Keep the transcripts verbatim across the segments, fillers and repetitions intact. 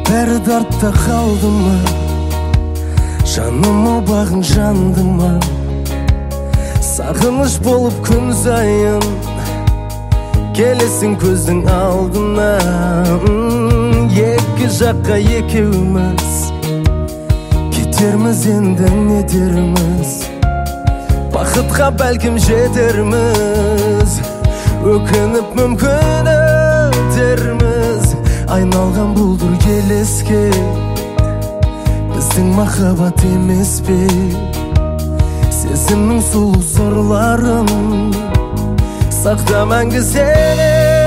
бәрі дартта қалды ма, жаныма бағың жанды ма? Сағыныш болып күн сайын келесің көздің алдына. Екі жаққа екеуміз кетерміз, енді не дерміз? Бақытқа бәлкім жетерміз, өкініп мүмкін өтерміз. Айналған бұлдыр елеске, біздің махаббат емес пе? Сезімнің сұлу сырларын сақта мәңгі сен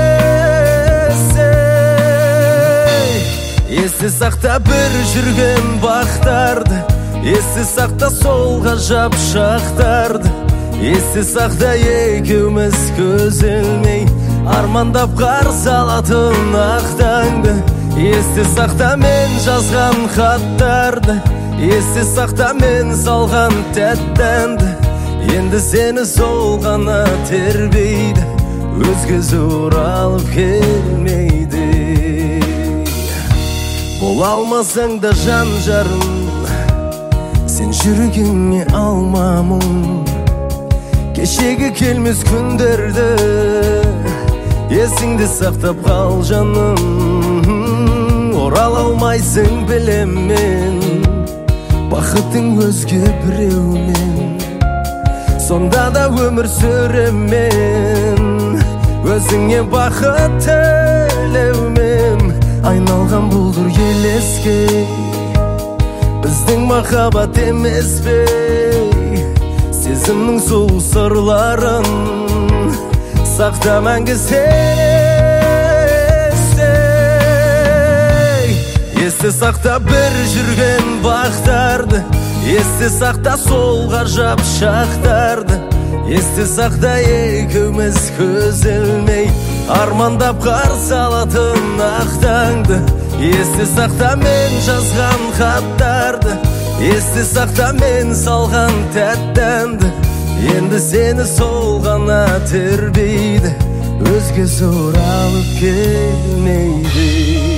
есте. Есте сақта бір жүрген бақтарды, есте сақта сол ғажап шақтарды. Есте сақта екеуміз көз ілмей армандап қарсы алатын ақ таңды. Есте сақта мен жазған хаттарды, есте сақта мен салған тәттәнді. Енді сені сол ғана тербейді, өзгесі оралып келмейді. Бола алмасаң да жан жарым, сен жүрегіңе алма мұң. Кешегі келмес күндерді есіңде сақтап қал жаным. Орала алмайсың білемін, бақытың өзге біреумен. Сонда да өмір сүремін, өзіңе бақыт тілеумен. Айналған бұлдыр елеске, біздің махаббат емес пе? Сезімнің сол сырларын сақта мәңгі сен есте. Есте сақта бір жүрген бақтарды, есте сақта сол ғажап шақтарды. Есте сақта екеуміз көз ілмей армандап қарсы алатын ақ таңды. Есте сақта мен жазған хаттарды, есте сақта мен салған тәттәнді. Енді сені сол ғана тербейді, өзгесі оралып келмейді.